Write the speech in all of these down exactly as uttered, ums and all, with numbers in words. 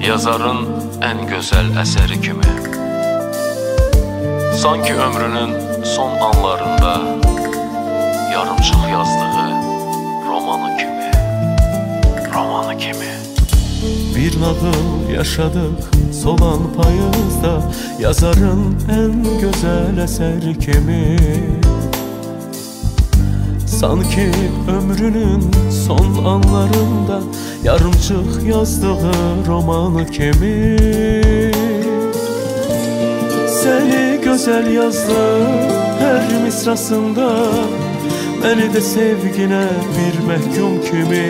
yazarın ən gözəl əsəri kimi. Sanki ömrünün son anlarında yarımçıq yazdığı romanı kimi, romanı kimi. Bir nağıl yaşadık solan payızda, yazarın ən gözəl əsəri kimi. Sanki ömrünün son anlarında yarımçıq yazdığı romanı kimi. Seni gözəl yazdı her misrasında, beni de sevgine bir məhkum kimi.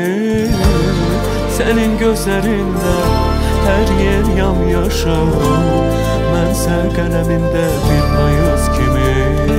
Senin gözlerinde her yer yamyaşıl, mənsə qələmində bir payız kimi.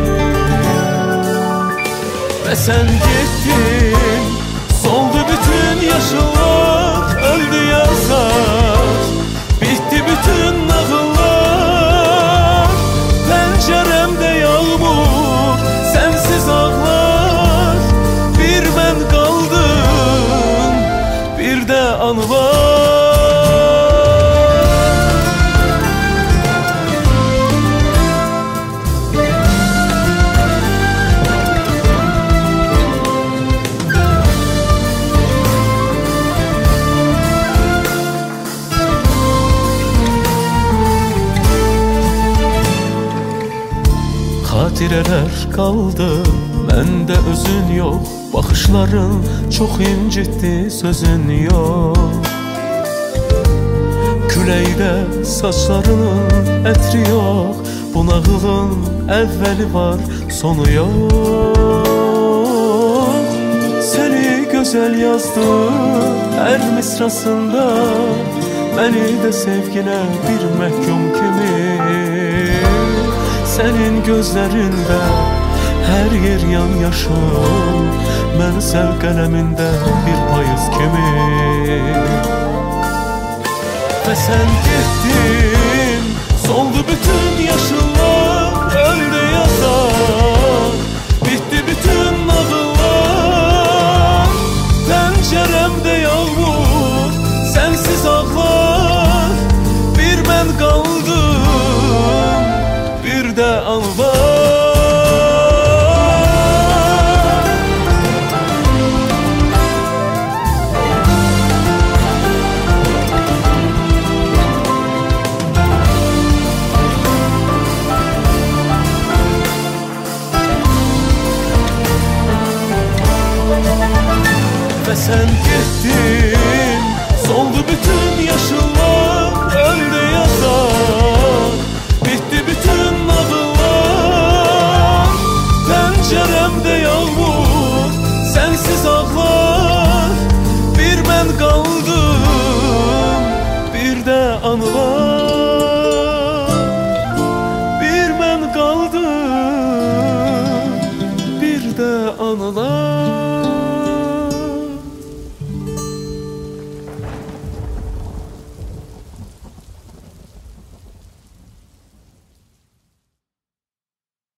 Ve sen gittin, soldu bütün yaşıllık, öldü yazar, bitti bütün nağıllar. Penceremde yağmur, sensiz ağlar, bir ben kaldım, bir de an var. Xatirələr qaldı, məndə özün yox, baxışların çox incitdi, sözün yox. Küləkdə saçlarının ətri yox, bu nağılın əvvəli var, sonu yox. Səni gözəl yazdı hər misrasında, məni də sevginə bir məhkum kimi. Senin gözlerinde her yer yamyaşıl, mənsə qələmində bir payız kimi. Ve sen gittin, soldu bütün yaşıllar, öldü yazar, bitti bütün nağıllar. Penceremde yağmur, sensiz ağlar, bir ben kaldım, bir de an var. Ve sen gittin, soldu bütün yaşıllar, öldü yazar, bitti bütün nağıllar. Penceremde yağmur, sensiz ağlar, bir ben kaldım, bir de an var.